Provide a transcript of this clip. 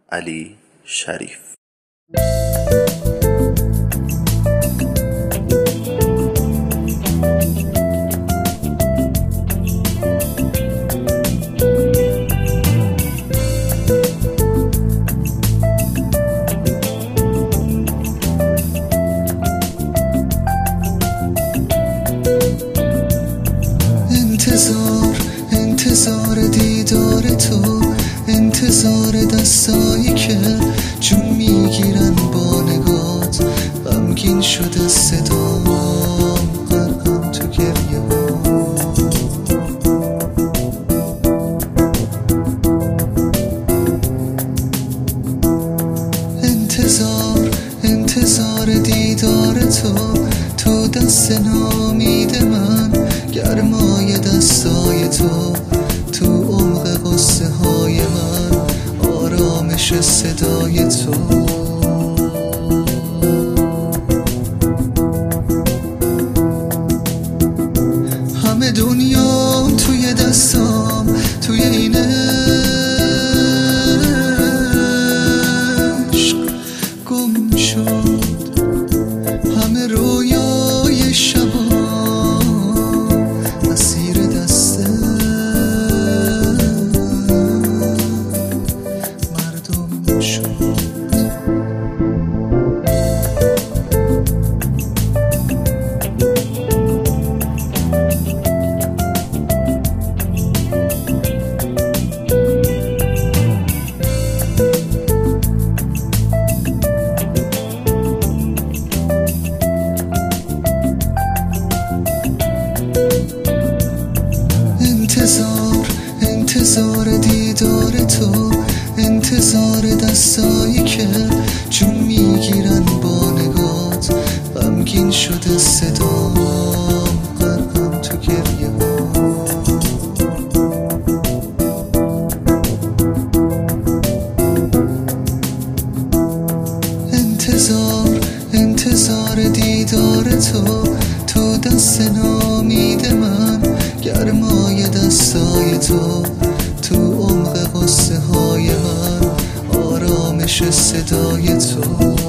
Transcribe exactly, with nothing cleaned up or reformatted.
علی شریف. انتظار انتظار دیدار تو، انتظار دستایی که جون میگیرن با نگات، غمگین شد از صدام، غرقم تو گریه ها. انتظار انتظار دیدار تو، تو دست نامید من، گرمای دستای تو، تو عمق قصه های من، آرامش صدای تو. همه دنیا توی دستام، توی این عشق گم شد. همه رویای شبا اسیر دست مردم شد. انتظار انتظار دیدار تو، انتظار دستایی که جون میگیرن با نگات، غمگین شده صدام، غرقم تو گریه ها. انتظار انتظار دیدار تو، تو دست نامید من، گرمای دستای تو، تو عمق قصه های من، آرامش صدای تو.